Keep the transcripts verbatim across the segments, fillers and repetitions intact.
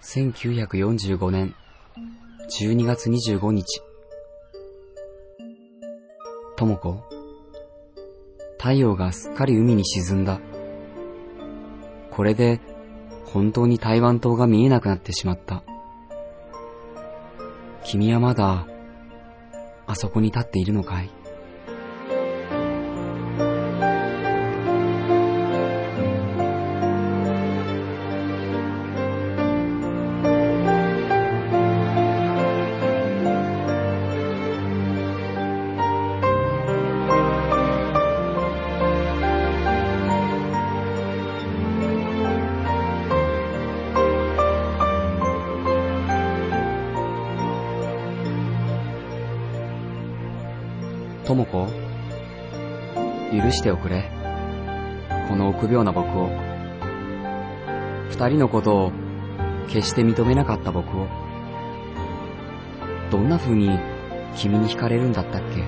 せんきゅうひゃくよんじゅうごねんじゅうにがつにじゅうごにち。智子、太陽がすっかり海に沈んだ。これで本当に台湾島が見えなくなってしまった。君はまだあそこに立っているのかい？智子、許しておくれ。この臆病な僕を。二人のことを決して認めなかった僕を。どんな風に君に惹かれるんだったっけ？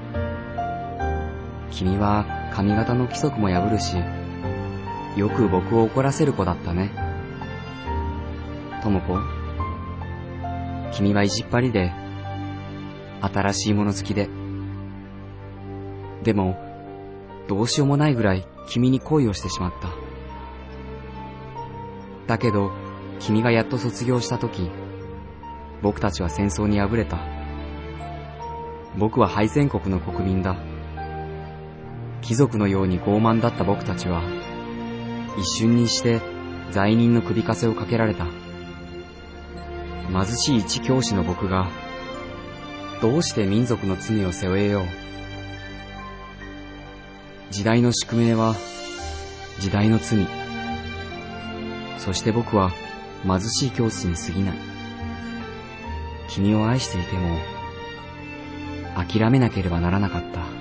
君は髪型の規則も破るし、よく僕を怒らせる子だったね。智子、君は意地っ張りで、新しいもの好きで、でも、どうしようもないぐらい君に恋をしてしまった。だけど、君がやっと卒業したとき、僕たちは戦争に敗れた。僕は敗戦国の国民だ。貴族のように傲慢だった僕たちは、一瞬にして罪人の首かせをかけられた。貧しい一教師の僕が、どうして民族の罪を背負えよう。時代の宿命は時代の罪。そして僕は貧しい教師に過ぎない。君を愛していても諦めなければならなかった。